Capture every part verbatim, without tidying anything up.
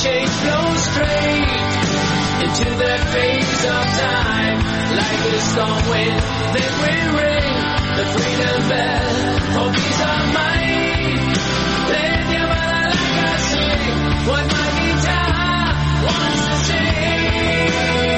change flows straight into that phase of time. Like a storm wind, then we ring the freedom bell. Oh, these are mine. Then you wanna like I sing what my guitar wants to sing.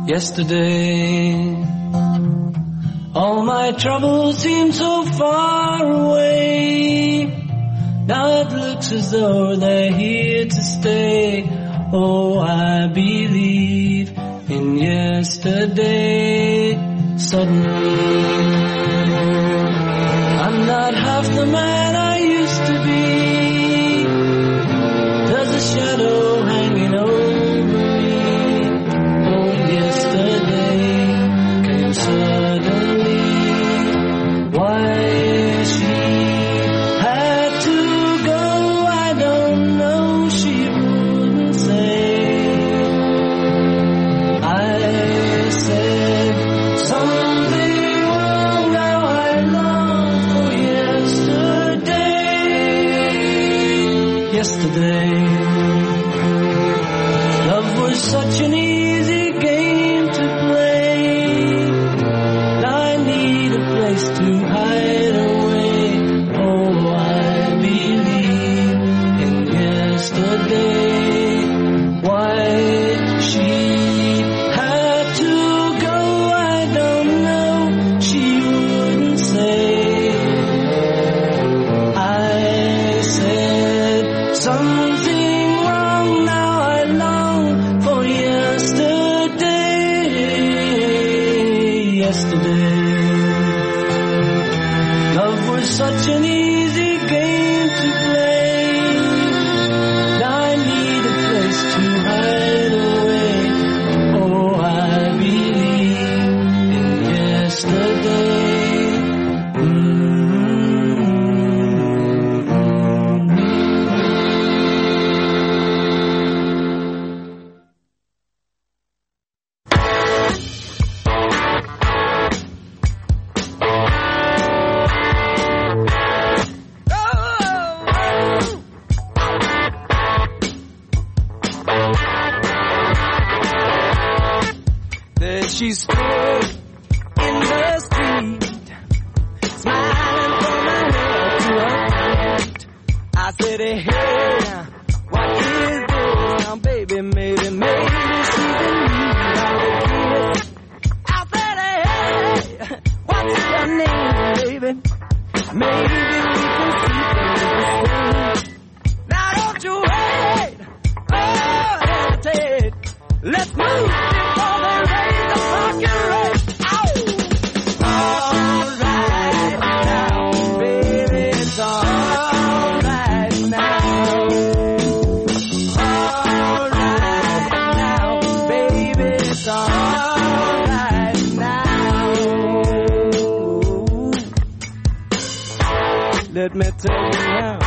Yesterday, all my troubles seem so far away. Now it looks as though they're here to stay. Oh, I believe in yesterday. Suddenly, I'm not half the man I used to be. There's a shadow hanging over me. Oh, yesterday came suddenly. Why she had to go, I don't know. She wouldn't say. I said something wrong. Now I long for yesterday. Yesterday, love was such an easy game to play. Now I need a place to hide away. Oh, I believe in yesterday. Why she had to go, I don't know. She wouldn't say. I said something wrong. Now I long for yesterday. Yesterday, love was such an easy game to play. Now I need a place to hide away. Oh, I believe in yesterday. There she stood in the street, smiling from my head to her feet. I said, hey, hey, what is this? Now, baby, maybe, maybe she's in need of a kiss. I said, hey, hey, what's your name, baby? Maybe we can see things the same. Now, don't you wait, oh, hesitate. Let's move before they raise the fucking rate. Ow! All right now, baby, it's all right now. All right now, baby, it's all right now. Let me tell you now.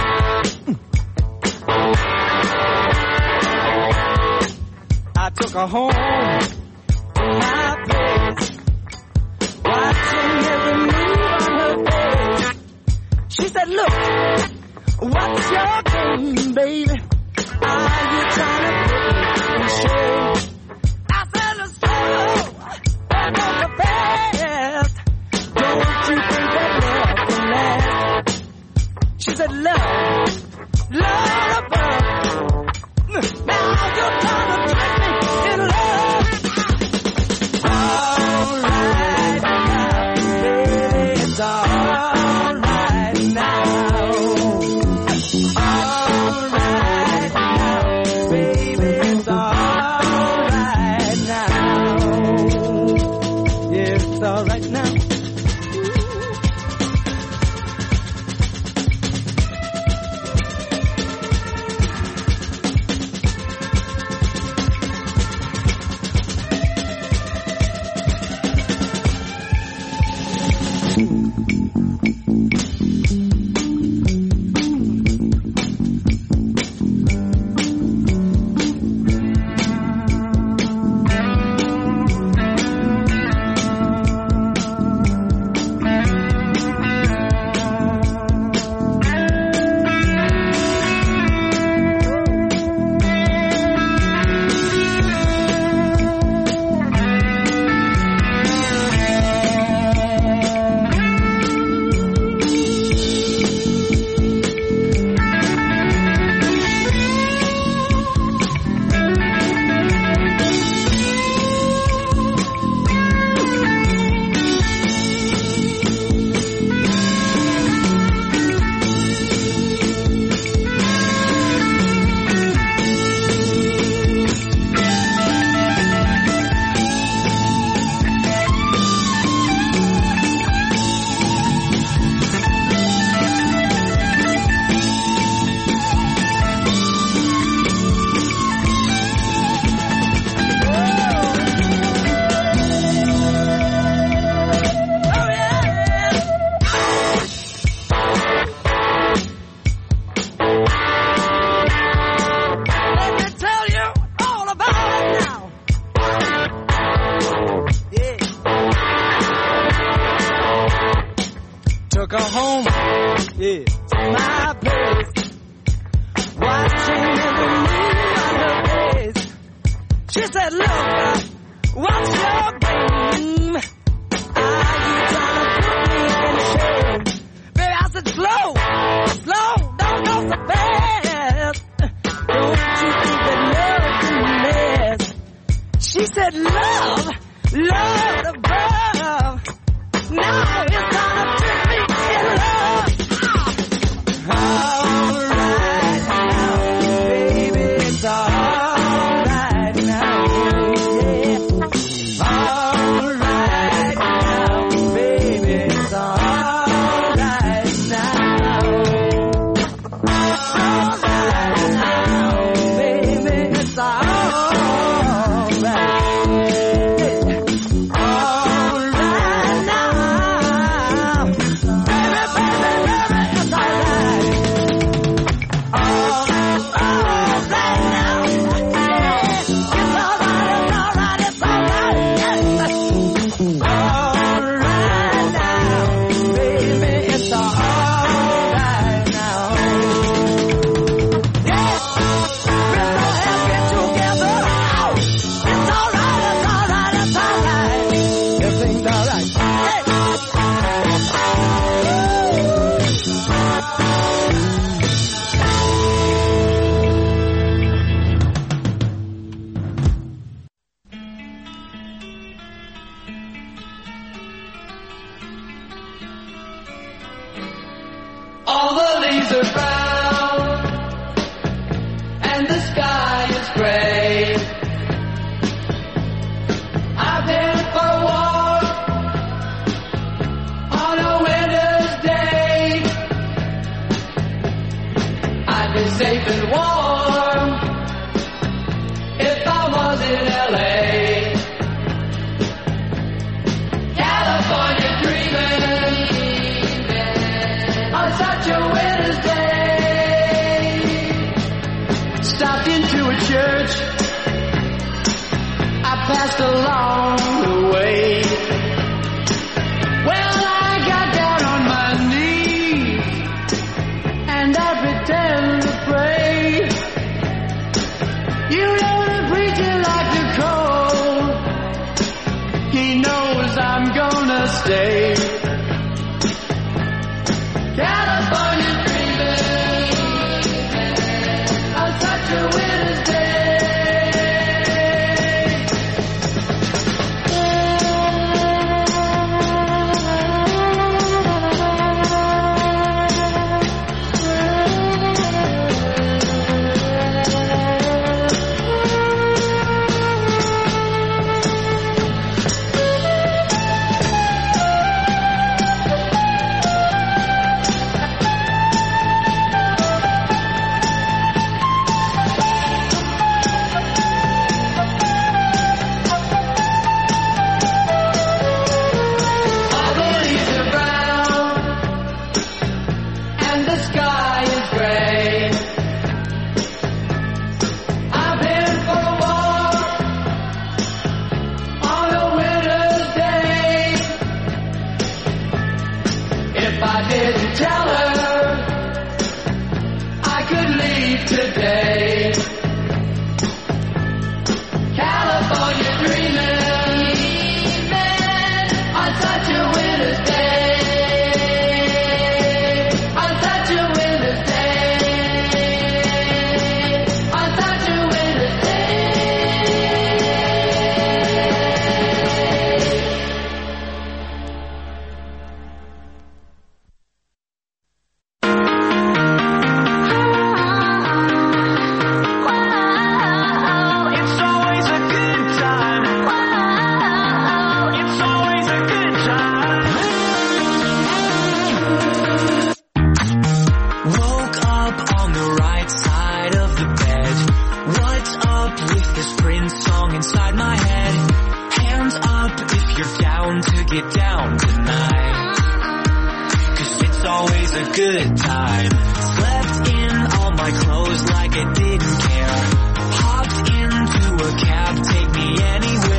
I took her home to my place, watching every move on her face. She said, look, what's your game, baby? Are you trying to put me in shame? I said, let's go, back on the past. Don't you think that love can last? She said, love, love above. Now you're trying to trick me in love. All right now, baby, it's all right now. All right now, baby, it's all right now. Yeah, it's all right now. took her home, yeah, to my place. Watching every move on her face. She said, look, what's your game? Are you trying to put me in shame? Baby, I said, slow, slow, don't go so fast. Don't you think that love can last? She said, love, love above. Now it's time to trick me in love. All right now, baby, it's all right now, yeah. All right now, baby, it's all right now. All right now, baby, it's all right.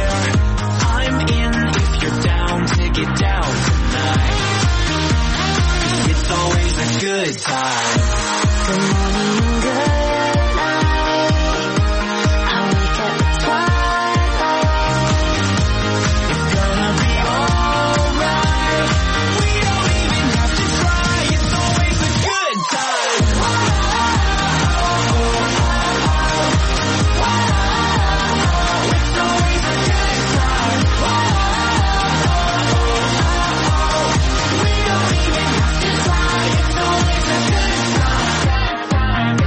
I'm in if you're down to get down tonight. good time. Good morning, good night. I wake up at twilight. It's gonna be alright. We don't even have to try. It's always a good time. It's always a good time. We don't even have to try. It's always a good time.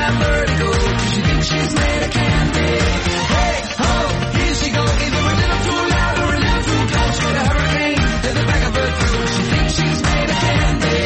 and vertigo. She thinks she's made of candy. Hey, ho, here she goes, either a little too loud or a little too close. With a hurricane to the back of her throat. She thinks she's made of candy.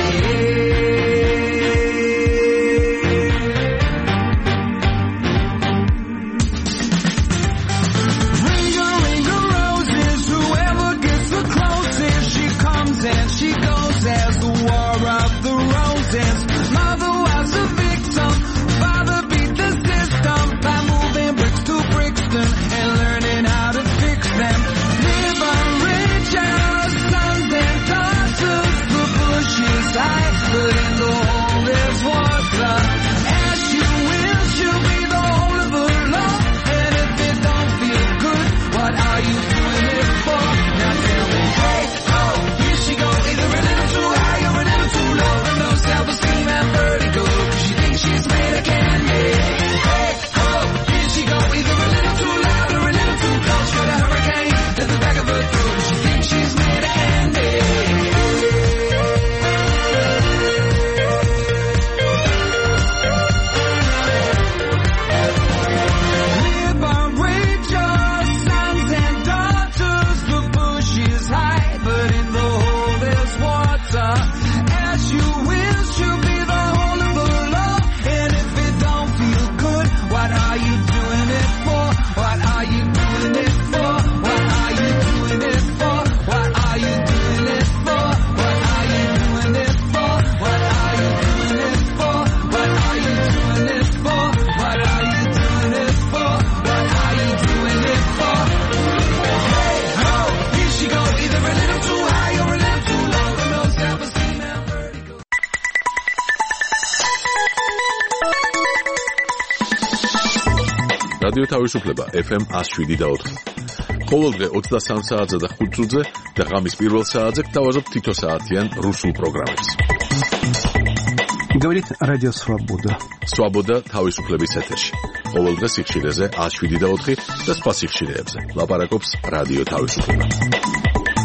And she goes as the war of the roses. Mother was a victim, father beat the system by moving bricks to Brixton and learning how to fix them. Live on riches, sons and daughters, the bushes high, but in the hole there's water. As you will, she'll be the whole of the law. And if it don't feel good, what are you doing it for? Now tell me, hey, oh, she go either a little too high or a little too low. And no self-esteem and vertigo, cause she thinks she's made of candy. Hey, ho, here she go either a little too loud or a little too close. Got a hurricane to the back of her throat. She thinks she's made of candy. Live on Rachel, sons and daughters. The bush is high, but in the hole there's water. As you will, she'll be the whole of the law. And if it don't feel good, what are you doing it for? What are you doing it for? What are you doing it for? What are you doing it for? What are you doing it for? What are you doing it for? What are you doing it for? What are you doing it for? What are you doing it for? Hey, ho, here she go, either a little too high or a little too low. No self-esteem and vertigo. რადიო თავისუფლება ეფ ემ one oh seven და four. ყოველდღე ოცდასამ საათზე და ხუთ წუთზე და ღამის პირველ საათზე გთავაზობთ თითო საათიან რუსულ პროგრამებს. Говорит Радио Свобода. Свобода თავისუფლების ეთერში. ყოველდღე სიხშირეზე one oh seven და four და სხვა სიხშირეებზე. ლაპარაკობს რადიო თავისუფლება.